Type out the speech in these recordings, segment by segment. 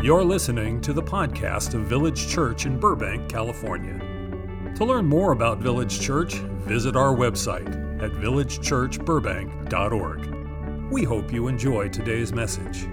You're listening to the podcast of Village Church in Burbank, California. To learn more about Village Church, visit our website at villagechurchburbank.org. We hope you enjoy today's message.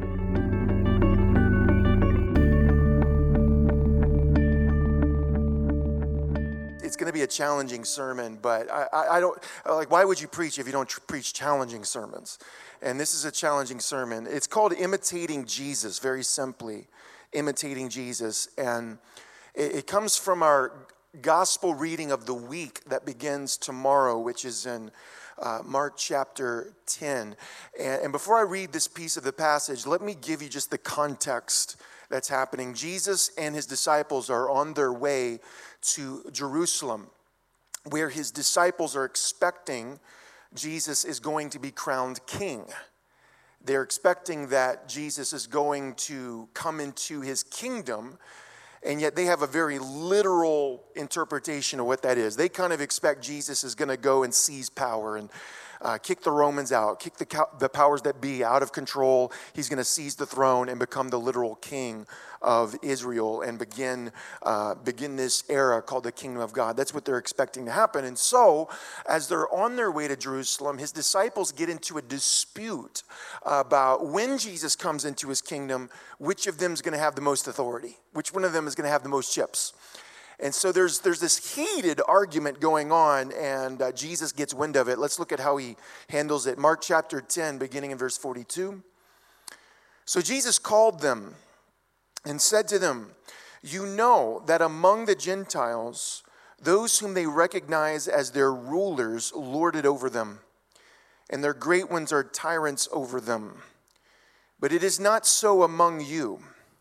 It's going to be a challenging sermon, but I don't, like, why would you preach if you don't preach challenging sermons? And this is a challenging sermon. It's called Imitating Jesus, very simply, Imitating Jesus. And it comes from our gospel reading of the week that begins tomorrow, which is in Mark chapter 10. And before I read this piece of the passage, let me give you just the context that's happening. Jesus and his disciples are on their way to Jerusalem, where his disciples are expecting Jesus is going to be crowned king. They're expecting that Jesus is going to come into his kingdom, and yet they have a very literal interpretation of what that is. They kind of expect Jesus is going to go and seize power and kick the Romans out, kick the powers that be out of control. He's going to seize the throne and become the literal king of Israel and begin this era called the kingdom of God. That's what they're expecting to happen. And so, as they're on their way to Jerusalem, his disciples get into a dispute about when Jesus comes into his kingdom, which of them is going to have the most authority, which one of them is going to have the most chips. And so there's this heated argument going on, and Jesus gets wind of it. Let's look at how he handles it. Mark chapter 10, beginning in verse 42. So Jesus called them and said to them, "You know that among the Gentiles, those whom they recognize as their rulers lord it over them, and their great ones are tyrants over them. But it is not so among you.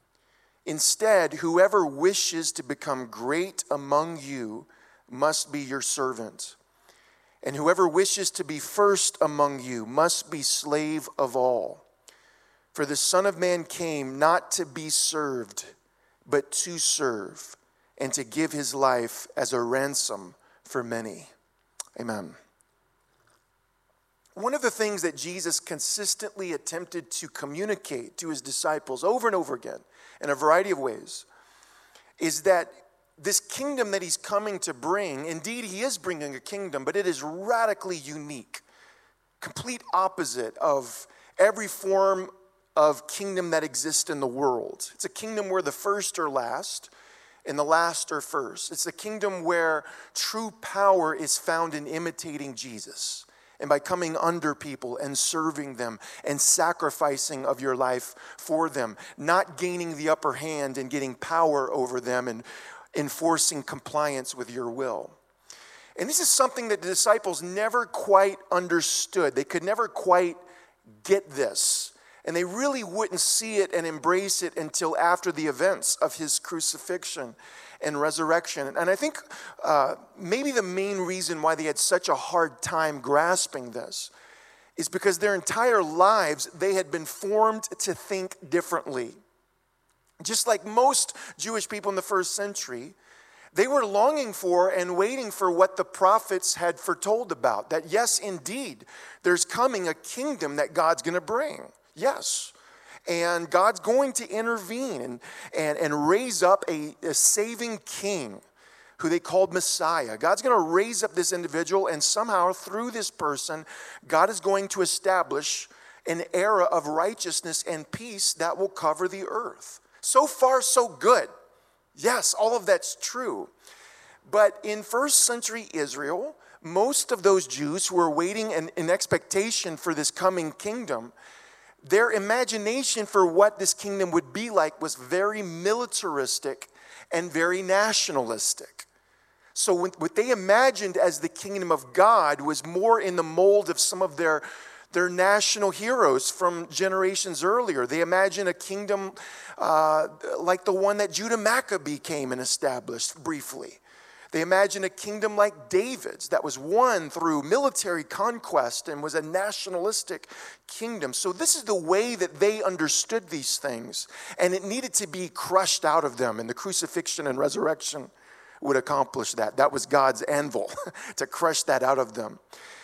Instead, whoever wishes to become great among you must be your servant. And whoever wishes to be first among you must be slave of all. For the Son of Man came not to be served, but to serve, and to give his life as a ransom for many." Amen. One of the things that Jesus consistently attempted to communicate to his disciples over and over again in a variety of ways is that this kingdom that he's coming to bring, indeed he is bringing a kingdom, but it is radically unique, complete opposite of every form of kingdom that exists in the world. It's a kingdom where the first are last and the last are first. It's a kingdom where true power is found in imitating Jesus, and by coming under people and serving them and sacrificing of your life for them, not gaining the upper hand and getting power over them and enforcing compliance with your will. And this is something that the disciples never quite understood. They could never quite get this. And they really wouldn't see it and embrace it until after the events of his crucifixion and resurrection. And I think maybe the main reason why they had such a hard time grasping this is because their entire lives they had been formed to think differently. Just like most Jewish people in the first century, they were longing for and waiting for what the prophets had foretold about. That yes, indeed, there's coming a kingdom that God's going to bring. Yes. And God's going to intervene and raise up a saving king who they called Messiah. God's going to raise up this individual, and somehow through this person, God is going to establish an era of righteousness and peace that will cover the earth. So far, so good. Yes, all of that's true. But in first century Israel, most of those Jews who were waiting in expectation for this coming kingdom, their imagination for what this kingdom would be like was very militaristic and very nationalistic. So what they imagined as the kingdom of God was more in the mold of some of their national heroes from generations earlier. They imagined a kingdom like the one that Judah Maccabee came and established briefly. They imagined a kingdom like David's that was won through military conquest and was a nationalistic kingdom. So this is the way that they understood these things, and it needed to be crushed out of them, and the crucifixion and resurrection would accomplish that. That was God's anvil to crush that out of them.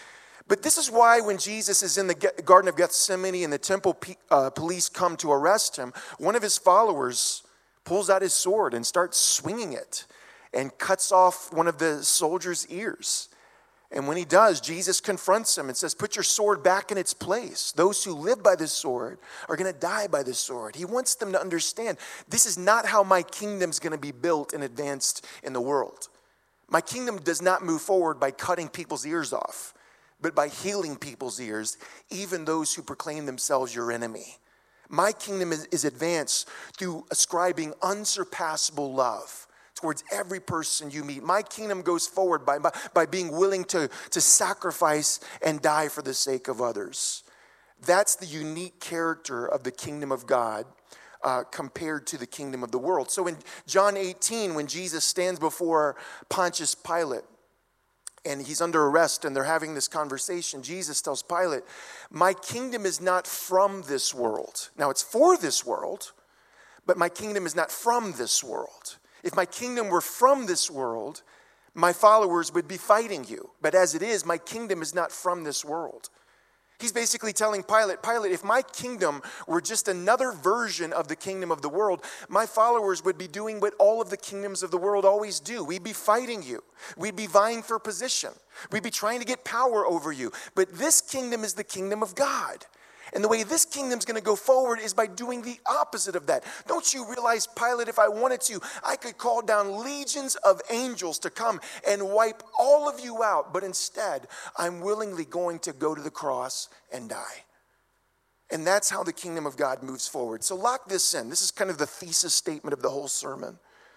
But this is why when Jesus is in the Garden of Gethsemane and the temple police come to arrest him, one of his followers pulls out his sword and starts swinging it and cuts off one of the soldiers' ears. And when he does, Jesus confronts him and says, put your sword back in its place. Those who live by this sword are going to die by this sword. He wants them to understand this is not how my kingdom's going to be built and advanced in the world. My kingdom does not move forward by cutting people's ears off, but by healing people's ears, even those who proclaim themselves your enemy. My kingdom is advanced through ascribing unsurpassable love towards every person you meet. My kingdom goes forward by being willing to sacrifice and die for the sake of others. That's the unique character of the kingdom of God compared to the kingdom of the world. So in John 18, when Jesus stands before Pontius Pilate, and he's under arrest and they're having this conversation, Jesus tells Pilate, my kingdom is not from this world. Now it's for this world, but my kingdom is not from this world. If my kingdom were from this world, my followers would be fighting you. But as it is, my kingdom is not from this world. He's basically telling Pilate, if my kingdom were just another version of the kingdom of the world, my followers would be doing what all of the kingdoms of the world always do. We'd be fighting you. We'd be vying for position. We'd be trying to get power over you. But this kingdom is the kingdom of God. And the way this kingdom's going to go forward is by doing the opposite of that. Don't you realize, Pilate, if I wanted to, I could call down legions of angels to come and wipe all of you out. But instead, I'm willingly going to go to the cross and die. And that's how the kingdom of God moves forward. So lock this in. This is kind of the thesis statement of the whole sermon.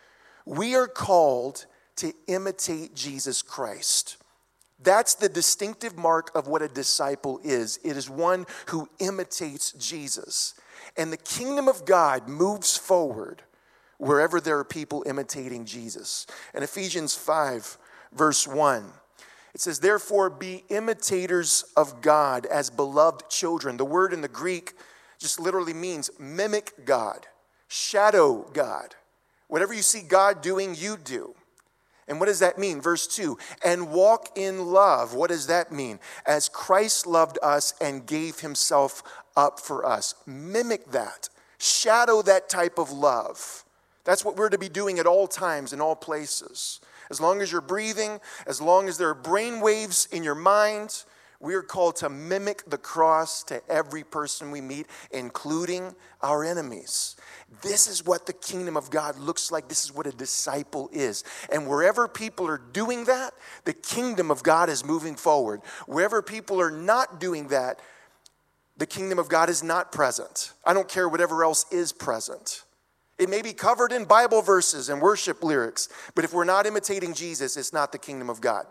We are called to imitate Jesus Christ. That's the distinctive mark of what a disciple is. It is one who imitates Jesus. And the kingdom of God moves forward wherever there are people imitating Jesus. In Ephesians 5, verse 1, it says, therefore be imitators of God as beloved children. The word in the Greek just literally means mimic God, shadow God. Whatever you see God doing, you do. And what does that mean? Verse 2, and walk in love. What does that mean? As Christ loved us and gave himself up for us. Mimic that. Shadow that type of love. That's what we're to be doing at all times, in all places. As long as you're breathing, as long as there are brain waves in your mind, we are called to mimic the cross to every person we meet, including our enemies. This is what the kingdom of God looks like. This is what a disciple is. And wherever people are doing that, the kingdom of God is moving forward. Wherever people are not doing that, the kingdom of God is not present. I don't care whatever else is present. It may be covered in Bible verses and worship lyrics, but if we're not imitating Jesus, it's not the kingdom of God.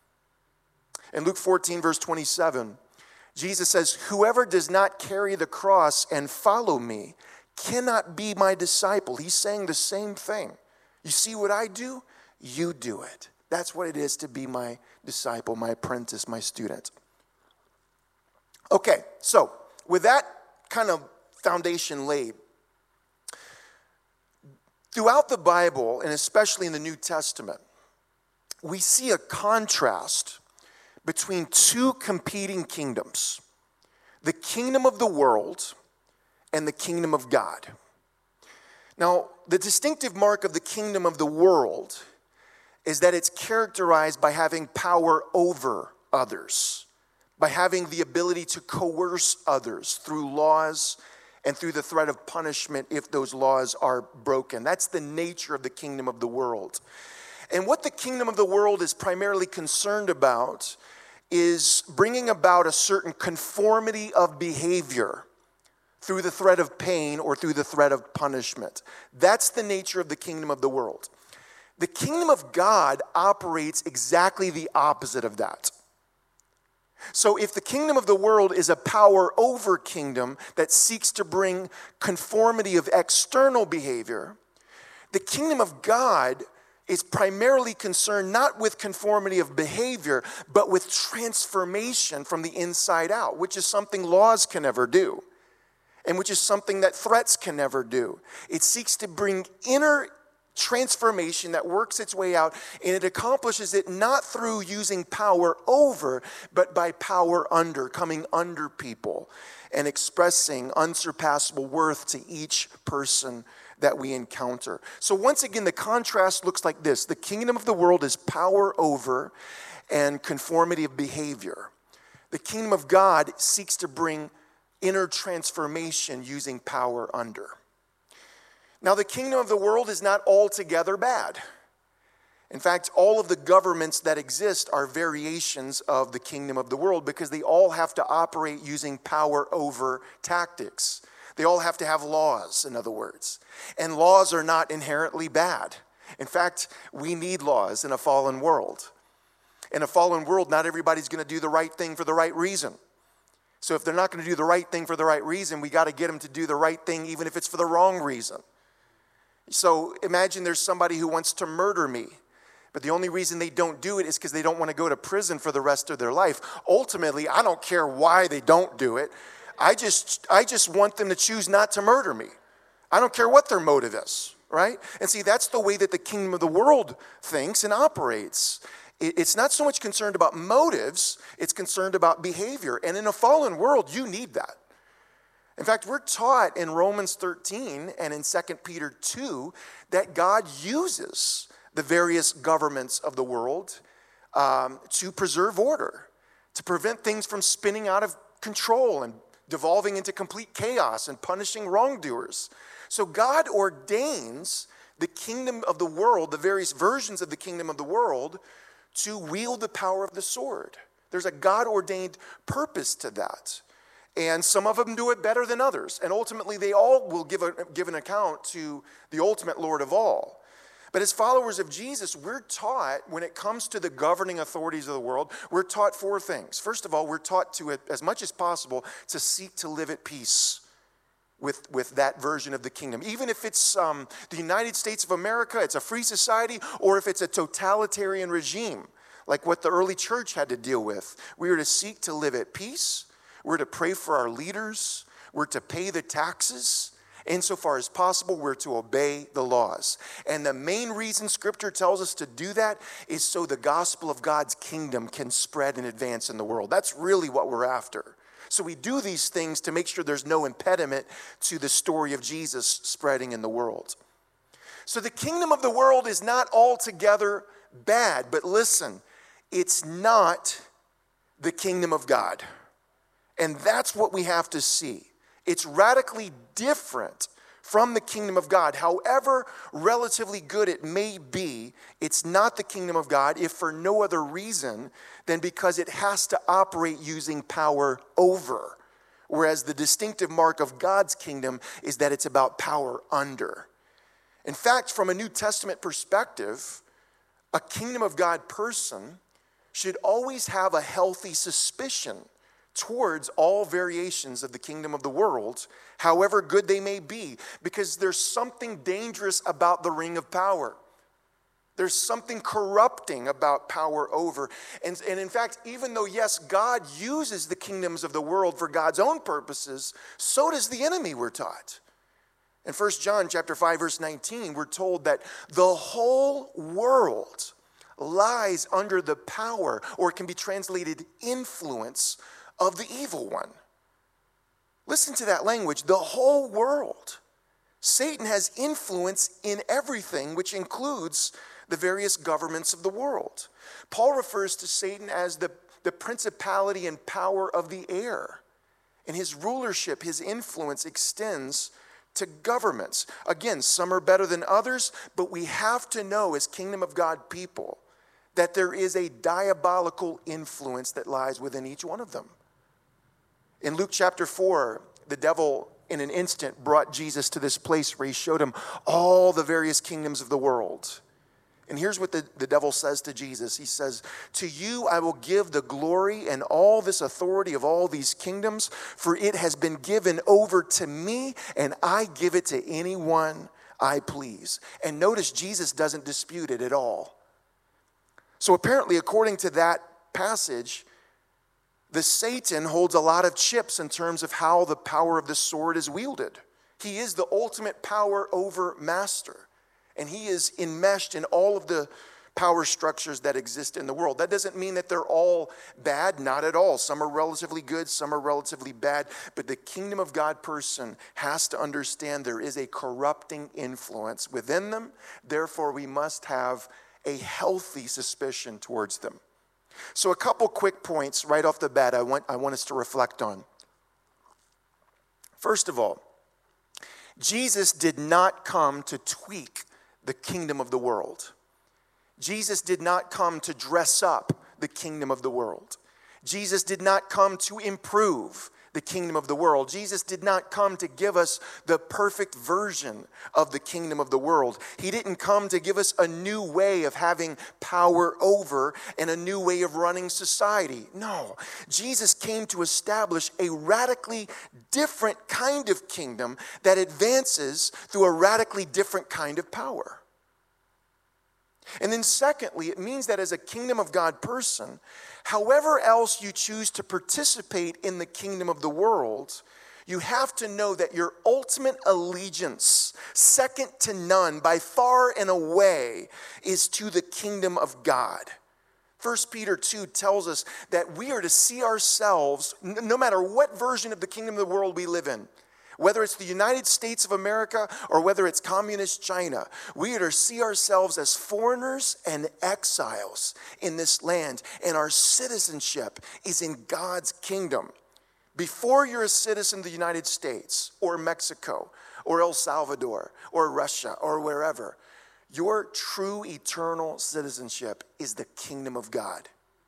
In Luke 14, verse 27, Jesus says, whoever does not carry the cross and follow me cannot be my disciple. He's saying the same thing. You see what I do? You do it. That's what it is to be my disciple, my apprentice, my student. Okay, so with that kind of foundation laid, throughout the Bible, and especially in the New Testament, we see a contrast between two competing kingdoms, the kingdom of the world and the kingdom of God. Now, the distinctive mark of the kingdom of the world is that it's characterized by having power over others, by having the ability to coerce others through laws and through the threat of punishment if those laws are broken. That's the nature of the kingdom of the world. And what the kingdom of the world is primarily concerned about is bringing about a certain conformity of behavior through the threat of pain or through the threat of punishment. That's the nature of the kingdom of the world. The kingdom of God operates exactly the opposite of that. So if the kingdom of the world is a power over kingdom that seeks to bring conformity of external behavior, the kingdom of God is primarily concerned not with conformity of behavior, but with transformation from the inside out, which is something laws can never do, and which is something that threats can never do. It seeks to bring inner transformation that works its way out, and it accomplishes it not through using power over, but by power under, coming under people and expressing unsurpassable worth to each person that we encounter. So once again, the contrast looks like this. The kingdom of the world is power over and conformity of behavior. The kingdom of God seeks to bring inner transformation using power under. Now, the kingdom of the world is not altogether bad. In fact, all of the governments that exist are variations of the kingdom of the world because they all have to operate using power over tactics. They all have to have laws, in other words. And laws are not inherently bad. In fact, we need laws in a fallen world. In a fallen world, not everybody's going to do the right thing for the right reason. So if they're not going to do the right thing for the right reason, we got to get them to do the right thing even if it's for the wrong reason. So imagine there's somebody who wants to murder me, but the only reason they don't do it is because they don't want to go to prison for the rest of their life. Ultimately, I don't care why they don't do it. I just want them to choose not to murder me. I don't care what their motive is, right? And see, that's the way that the kingdom of the world thinks and operates. It's not so much concerned about motives, it's concerned about behavior. And in a fallen world, you need that. In fact, we're taught in Romans 13 and in 2 Peter 2 that God uses the various governments of the world to preserve order, to prevent things from spinning out of control and devolving into complete chaos and punishing wrongdoers. So God ordains the kingdom of the world, the various versions of the kingdom of the world, to wield the power of the sword. There's a God-ordained purpose to that. And some of them do it better than others. And ultimately, they all will give an account to the ultimate Lord of all. But as followers of Jesus, we're taught, when it comes to the governing authorities of the world, we're taught four things. First of all, we're taught to, as much as possible, to seek to live at peace with that version of the kingdom. Even if it's the United States of America, it's a free society, or if it's a totalitarian regime, like what the early church had to deal with. We are to seek to live at peace. We're to pray for our leaders. We're to pay the taxes. Insofar as possible, we're to obey the laws. And the main reason Scripture tells us to do that is so the gospel of God's kingdom can spread and advance in the world. That's really what we're after. So we do these things to make sure there's no impediment to the story of Jesus spreading in the world. So the kingdom of the world is not altogether bad, but listen, it's not the kingdom of God. And that's what we have to see. It's radically different from the kingdom of God. However relatively good it may be, it's not the kingdom of God, if for no other reason than because it has to operate using power over. Whereas the distinctive mark of God's kingdom is that it's about power under. In fact, from a New Testament perspective, a kingdom of God person should always have a healthy suspicion towards all variations of the kingdom of the world, however good they may be, because there's something dangerous about the ring of power. There's something corrupting about power over. And in fact, even though, yes, God uses the kingdoms of the world for God's own purposes, so does the enemy, we're taught. In 1 John chapter 5, verse 19, we're told that the whole world lies under the power, or it can be translated influence, of the evil one. Listen to that language, the whole world. Satan has influence in everything, which includes the various governments of the world. Paul refers to Satan as the principality and power of the air. And his rulership, his influence extends to governments. Again, some are better than others, but we have to know as kingdom of God people that there is a diabolical influence that lies within each one of them. In Luke chapter 4, the devil in an instant brought Jesus to this place where he showed him all the various kingdoms of the world. And here's what the devil says to Jesus. He says, "To you I will give the glory and all this authority of all these kingdoms, for it has been given over to me, and I give it to anyone I please." And notice Jesus doesn't dispute it at all. So apparently, according to that passage, the Satan holds a lot of chips in terms of how the power of the sword is wielded. He is the ultimate power over master. And he is enmeshed in all of the power structures that exist in the world. That doesn't mean that they're all bad, not at all. Some are relatively good, some are relatively bad. But the kingdom of God person has to understand there is a corrupting influence within them. Therefore, we must have a healthy suspicion towards them. So a couple quick points right off the bat I want us to reflect on. First of all, Jesus did not come to tweak the kingdom of the world. Jesus did not come to dress up the kingdom of the world. Jesus did not come to improve the kingdom of the world. Jesus did not come to give us the perfect version of the kingdom of the world. He didn't come to give us a new way of having power over and a new way of running society. No, Jesus came to establish a radically different kind of kingdom that advances through a radically different kind of power. And then secondly, it means that as a kingdom of God person, however else you choose to participate in the kingdom of the world, you have to know that your ultimate allegiance, second to none, by far and away, is to the kingdom of God. 1 Peter 2 tells us that we are to see ourselves, no matter what version of the kingdom of the world we live in, whether it's the United States of America or whether it's communist China, we are to see ourselves as foreigners and exiles in this land. And our citizenship is in God's kingdom. Before you're a citizen of the United States or Mexico or El Salvador or Russia or wherever, your true eternal citizenship is the kingdom of God.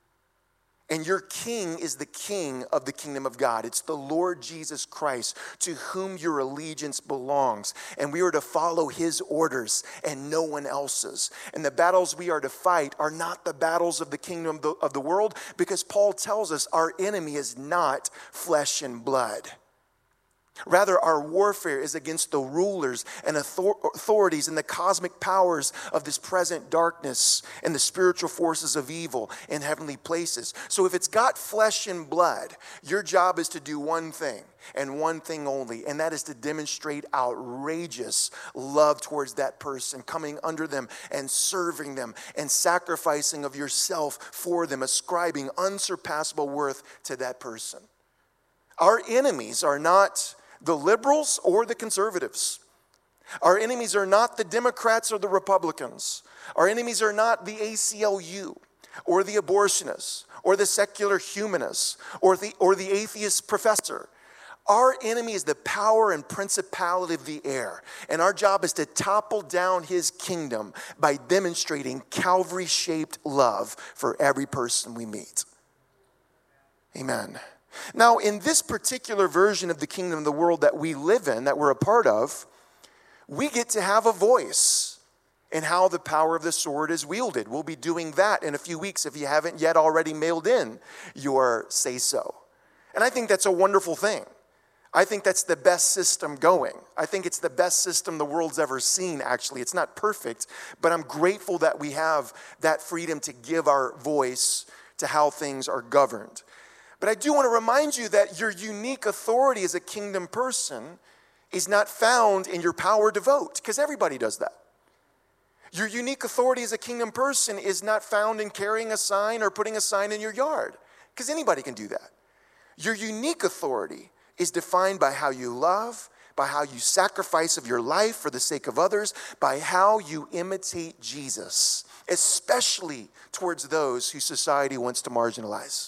And your king is the king of the kingdom of God. It's the Lord Jesus Christ, to whom your allegiance belongs. And we are to follow his orders and no one else's. And the battles we are to fight are not the battles of the kingdom of the world, because Paul tells us our enemy is not flesh and blood. Rather, our warfare is against the rulers and authorities and the cosmic powers of this present darkness and the spiritual forces of evil in heavenly places. So if it's got flesh and blood, your job is to do one thing and one thing only, and that is to demonstrate outrageous love towards that person, coming under them and serving them and sacrificing of yourself for them, ascribing unsurpassable worth to that person. Our enemies are not the liberals or the conservatives. Our enemies are not the Democrats or the Republicans. Our enemies are not the ACLU or the abortionists or the secular humanists or the atheist professor. Our enemy is the power and principality of the air. And our job is to topple down his kingdom by demonstrating Calvary-shaped love for every person we meet. Amen. Now, in this particular version of the kingdom of the world that we live in, that we're a part of, we get to have a voice in how the power of the sword is wielded. We'll be doing that in a few weeks if you haven't yet already mailed in your say-so. And I think that's a wonderful thing. I think that's the best system going. I think it's the best system the world's ever seen, actually. It's not perfect, but I'm grateful that we have that freedom to give our voice to how things are governed. But I do want to remind you that your unique authority as a kingdom person is not found in your power to vote, because everybody does that. Your unique authority as a kingdom person is not found in carrying a sign or putting a sign in your yard, because anybody can do that. Your unique authority is defined by how you love, by how you sacrifice of your life for the sake of others, by how you imitate Jesus, especially towards those who society wants to marginalize.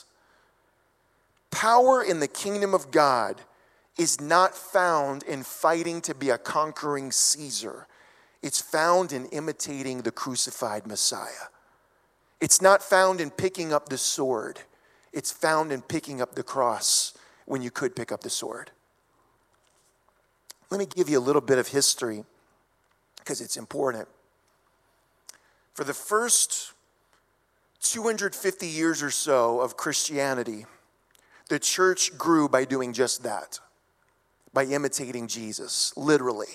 Power in the kingdom of God is not found in fighting to be a conquering Caesar. It's found in imitating the crucified Messiah. It's not found in picking up the sword. It's found in picking up the cross when you could pick up the sword. Let me give you a little bit of history because it's important. For the first 250 years or so of Christianity, the church grew by doing just that, by imitating Jesus, literally.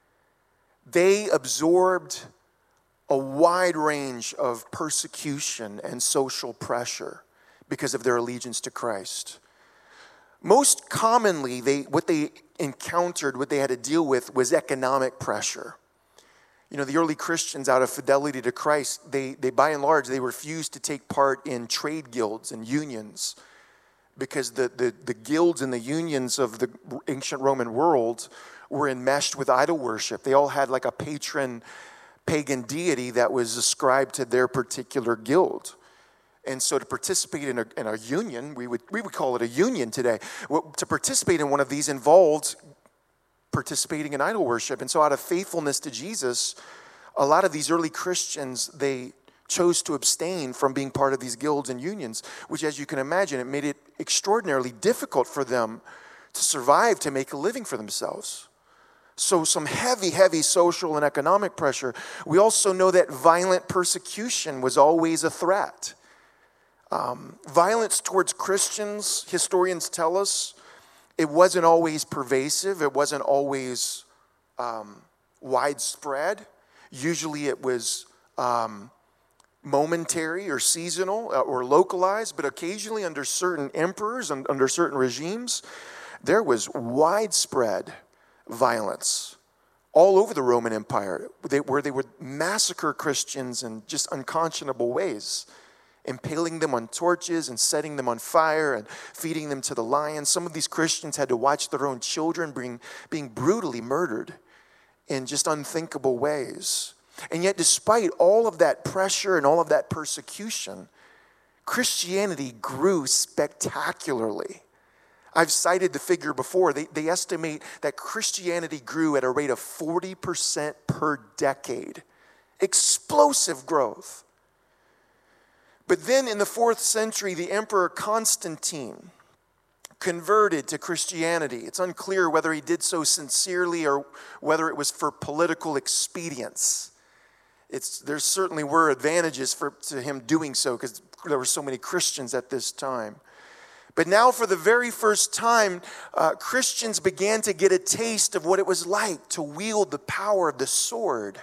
They absorbed a wide range of persecution and social pressure because of their allegiance to Christ. Most commonly, what they encountered, what they had to deal with, was economic pressure. You know, the early Christians, out of fidelity to Christ, they by and large, they refused to take part in trade guilds and unions, because the guilds and the unions of the ancient Roman world were enmeshed with idol worship. They all had like a patron pagan deity that was ascribed to their particular guild. And so to participate in a union, we would call it a union today. To participate in one of these involved participating in idol worship. And so out of faithfulness to Jesus, a lot of these early Christians, they chose to abstain from being part of these guilds and unions, which, as you can imagine, it made it extraordinarily difficult for them to survive, to make a living for themselves. So some heavy, heavy social and economic pressure. We also know that violent persecution was always a threat. Violence towards Christians, historians tell us, it wasn't always pervasive. It wasn't always widespread. Usually it was momentary or seasonal or localized, but occasionally under certain emperors and under certain regimes, there was widespread violence all over the Roman Empire, where they would massacre Christians in just unconscionable ways, impaling them on torches and setting them on fire and feeding them to the lions. Some of these Christians had to watch their own children being brutally murdered in just unthinkable ways. And yet, despite all of that pressure and all of that persecution, Christianity grew spectacularly. I've cited the figure before. They estimate that Christianity grew at a rate of 40% per decade. Explosive growth. But then in the 4th century, the Emperor Constantine converted to Christianity. It's unclear whether he did so sincerely or whether it was for political expedience. There certainly were advantages to him doing so, because there were so many Christians at this time. But now, for the very first time, Christians began to get a taste of what it was like to wield the power of the sword.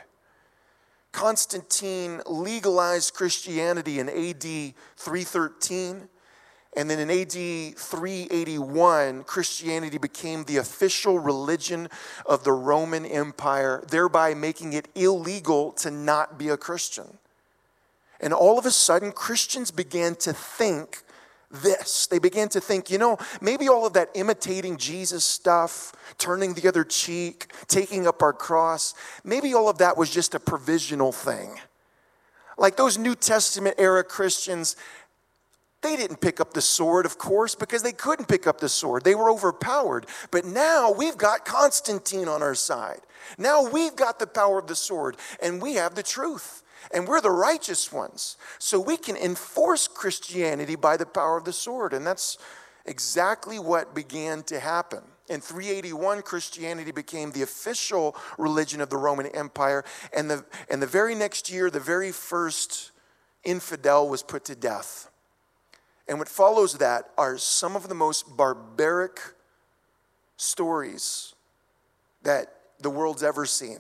Constantine legalized Christianity in AD 313, and then in AD 381, Christianity became the official religion of the Roman Empire, thereby making it illegal to not be a Christian. And all of a sudden, Christians began to think this. They began to think, maybe all of that imitating Jesus stuff, turning the other cheek, taking up our cross, maybe all of that was just a provisional thing. Like those New Testament era Christians, they didn't pick up the sword, of course, because they couldn't pick up the sword. They were overpowered. But now we've got Constantine on our side. Now we've got the power of the sword, and we have the truth. And we're the righteous ones. So we can enforce Christianity by the power of the sword. And that's exactly what began to happen. In 381, Christianity became the official religion of the Roman Empire. And the very next year, the very first infidel was put to death. And what follows that are some of the most barbaric stories that the world's ever seen.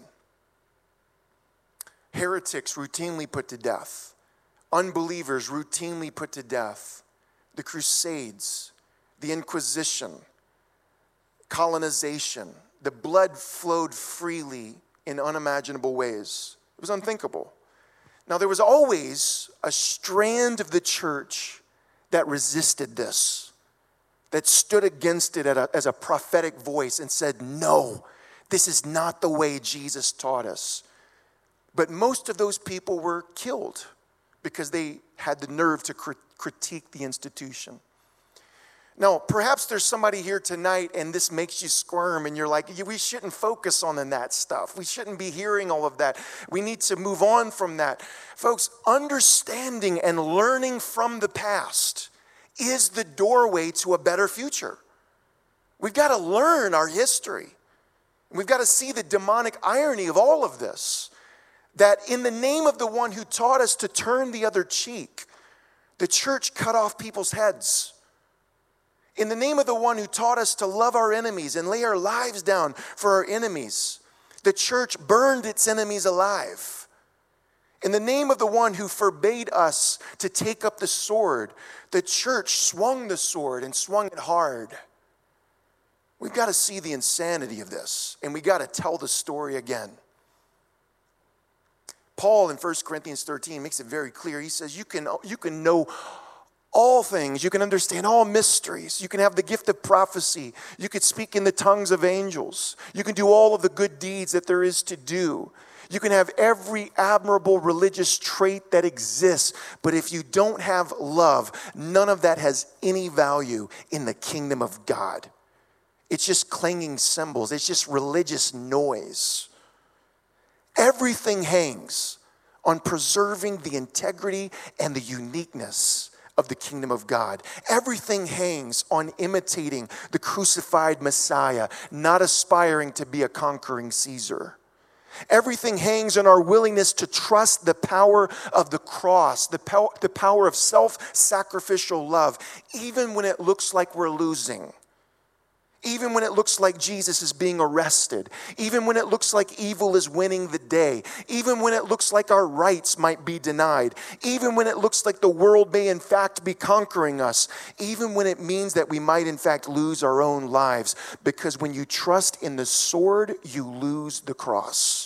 Heretics routinely put to death. Unbelievers routinely put to death. The Crusades, the Inquisition, colonization. The blood flowed freely in unimaginable ways. It was unthinkable. Now, there was always a strand of the church that resisted this, that stood against it as a prophetic voice and said, no, this is not the way Jesus taught us. But most of those people were killed because they had the nerve to critique the institution. Now, perhaps there's somebody here tonight and this makes you squirm and you're like, we shouldn't focus on that stuff. We shouldn't be hearing all of that. We need to move on from that. Folks, understanding and learning from the past is the doorway to a better future. We've got to learn our history. We've got to see the demonic irony of all of this. That in the name of the one who taught us to turn the other cheek, the church cut off people's heads. In the name of the one who taught us to love our enemies and lay our lives down for our enemies, the church burned its enemies alive. In the name of the one who forbade us to take up the sword, the church swung the sword and swung it hard. We've got to see the insanity of this, and we've got to tell the story again. Paul in 1 Corinthians 13 makes it very clear. He says you can know all things. You can understand all mysteries. You can have the gift of prophecy. You could speak in the tongues of angels. You can do all of the good deeds that there is to do. You can have every admirable religious trait that exists. But if you don't have love, none of that has any value in the kingdom of God. It's just clanging cymbals. It's just religious noise. Everything hangs on preserving the integrity and the uniqueness of the kingdom of God. Everything hangs on imitating the crucified Messiah, not aspiring to be a conquering Caesar. Everything hangs on our willingness to trust the power of the cross, the power of self-sacrificial love, even when it looks like we're losing. Even when it looks like Jesus is being arrested. Even when it looks like evil is winning the day. Even when it looks like our rights might be denied. Even when it looks like the world may in fact be conquering us. Even when it means that we might in fact lose our own lives. Because when you trust in the sword, you lose the cross.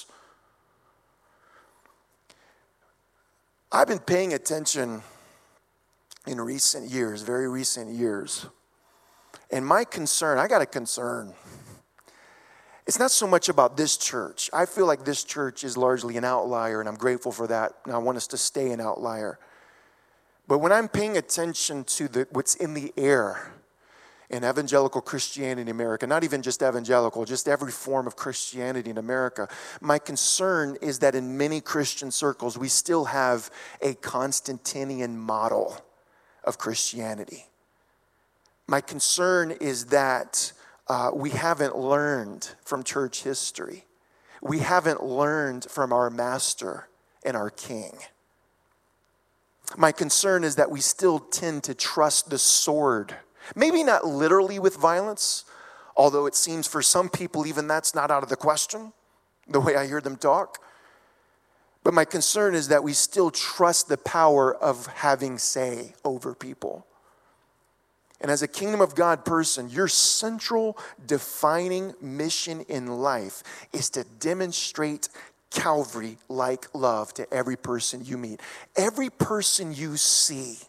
I've been paying attention in recent years, very recent years. And my concern, I got a concern. It's not so much about this church. I feel like this church is largely an outlier, and I'm grateful for that, and I want us to stay an outlier. But when I'm paying attention to what's in the air in evangelical Christianity in America, not even just evangelical, just every form of Christianity in America, my concern is that in many Christian circles, we still have a Constantinian model of Christianity. My concern is that we haven't learned from church history. We haven't learned from our master and our king. My concern is that we still tend to trust the sword. Maybe not literally with violence, although it seems for some people even that's not out of the question, the way I hear them talk. But my concern is that we still trust the power of having say over people. And as a kingdom of God person, your central defining mission in life is to demonstrate Calvary-like love to every person you meet. Every person you see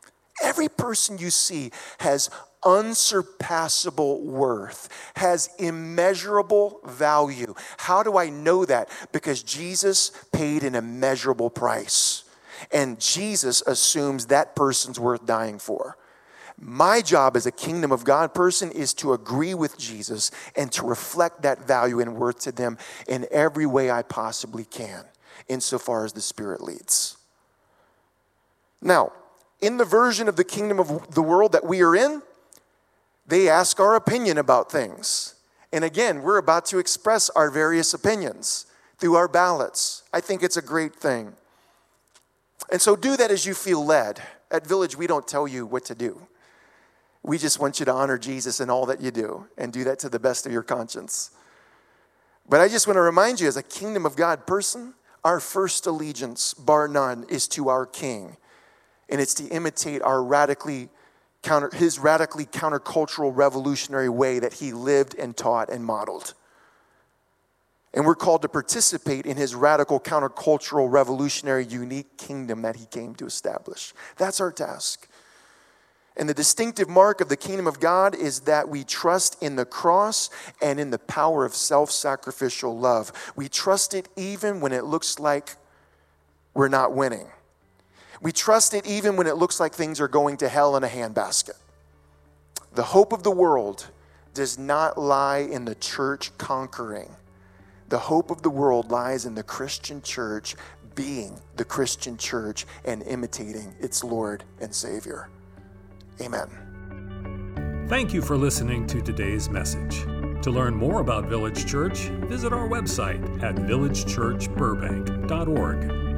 has unsurpassable worth, has immeasurable value. How do I know that? Because Jesus paid an immeasurable price. And Jesus assumes that person's worth dying for. My job as a kingdom of God person is to agree with Jesus and to reflect that value and worth to them in every way I possibly can, insofar as the Spirit leads. Now, in the version of the kingdom of the world that we are in, they ask our opinion about things. And again, we're about to express our various opinions through our ballots. I think it's a great thing. And so do that as you feel led. At Village, we don't tell you what to do. We just want you to honor Jesus in all that you do and do that to the best of your conscience. But I just want to remind you, as a kingdom of God person, our first allegiance, bar none, is to our King. And it's to imitate his radically countercultural revolutionary way that he lived and taught and modeled. And we're called to participate in his radical countercultural revolutionary unique kingdom that he came to establish. That's our task. And the distinctive mark of the kingdom of God is that we trust in the cross and in the power of self-sacrificial love. We trust it even when it looks like we're not winning. We trust it even when it looks like things are going to hell in a handbasket. The hope of the world does not lie in the church conquering. The hope of the world lies in the Christian church being the Christian church and imitating its Lord and Savior. Amen. Thank you for listening to today's message. To learn more about Village Church, visit our website at villagechurchburbank.org.